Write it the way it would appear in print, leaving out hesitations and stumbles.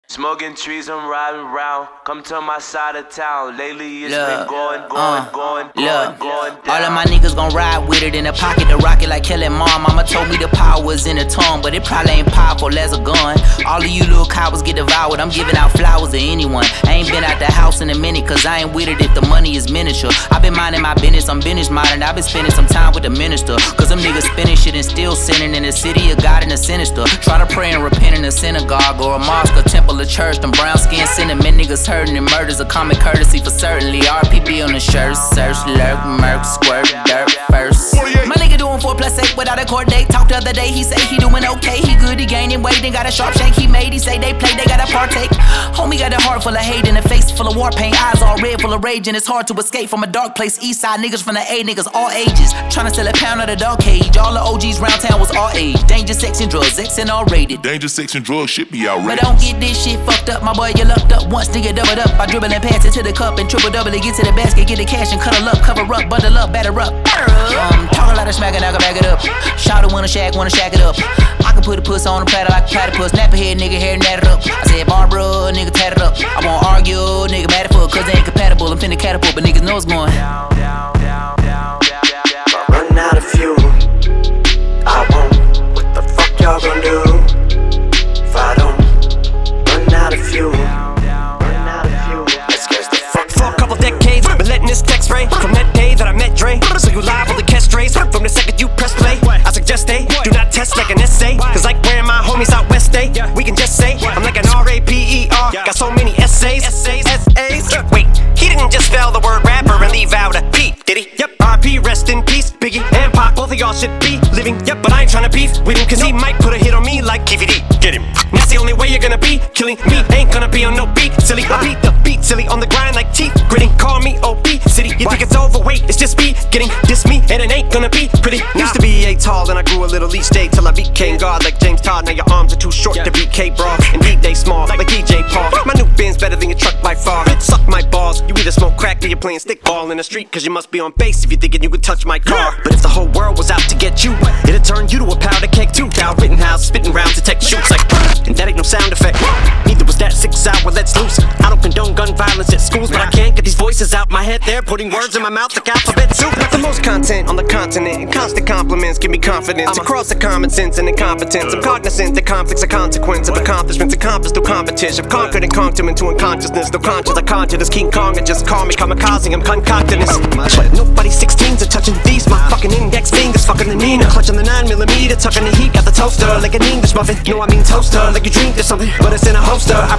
Smoking trees, I'm riding round. Come to my side of town. Lately it's been going down. All of my niggas gon' ride with it in the pocket, the rocket like Kelly Mom. Mama told me the power was in the tongue, but it probably ain't powerful as a gun. All of you little cowards get devoured. I'm giving out flowers to anyone. I ain't been out the house in a minute, cause I ain't with it if the money is miniature. I been minding my business, I'm business modern. I been spending some time with the minister, cause them niggas spinning shit and still sinning in the city of God and the sinister. Try to pray and repent in a synagogue or a mosque, a temple, a church. Them brown skin sentiment niggas hurting and murders a common courtesy for certainly. RPB on the shirt, search, lurk, murk, squirt, dirt first. My nigga doing 4+8 without a court date. Talked the other day, he say he doing okay. He good, he gaining weight, then got a sharp shake he made. He say they play, they gotta partake. Homie got a heart full of hate and a face full of war paint. Eyes all red, full of rage, and it's hard to escape from a dark place. East side niggas from the A, niggas all ages. Tryna sell a pound of the dog cage. All the OGs round town was all age. Danger, sex, and drugs, X and all rated. Danger, sex, and drugs should be outrageous. But don't get this shit fucked up, my boy, you lucked up. Once nigga doubled up, I dribble and pass it to the cup and triple double it, get to the basket, get the cash and cuddle up, cover up, bundle up, batter up. Talk a lot of smack and I can back it up. Shout out wanna shack it up. I can put a puss on a platter like a platypus. Nap a head, nigga, hair nat it up. I said Barbara, nigga, tat it up. I won't argue, nigga, mad at fuck, cause they ain't compatible. I'm finna catapult, but niggas know it's going down. Run out of fuel, I won't. What the fuck y'all gon' do if I don't run out of fuel? Let's get the fuck for a couple decades, been letting this text ray from that day that I met Dre. So you live on the catch strays from the second you press play. I suggest they do not test like an essay, cause like where my homies out west day, we can just say I'm like an R-A-P-E-R. Got so many essays. Wait, he didn't just spell the word rapper and leave out a P, did he? Yep. R.P. rest in peace, Biggie and Pac, both of y'all should be living. Yep, but I ain't tryna beef with him, cause he might put a hit on me like KVD. Get him. That's the only way you're gonna be killing me. Ain't gonna be on no beat, silly. I beat the beat, silly, on the grind like teeth gritting. Call me OP City. You think it's overweight? It's just me getting this me, and it ain't gonna be pretty. Used to be 8 tall, and I grew a little each day till I became God like James Todd. Now your arms are too short to be K-Bra, and D-Day small like DJ Paul. My new Benz better than your truck by far. Suck my balls. You either smoke crack or you're playing stickball in the street, cause you must be on base if you're thinking you could touch my car. But if the whole world was out to get you, it'd turn you to a powder keg too. Cal Rittenhouse spitting rounds to tech shoots like, and that ain't no sound effect. Neither was that 6 hour let's loose. I don't condone gun violence at schools, but I can't get these voices out my head. They're putting words in my mouth like alphabet soup. The most content on the continent, and constant compliments give me confidence. Across the common sense and incompetence, I'm cognizant that conflicts are consequence of accomplishments accomplished through competition. I've conquered and conked him into unconsciousness. No conscience, I conjure this King Kong and just call me kamikaze. I'm concocting this. But nobody's 16s are touching these. My fucking index fingers fucking the Nina. Clutching the 9mm, tucking the heat. Got the toaster like an English muffin. No, I mean toaster, like you drink or something, but it's in a holster. I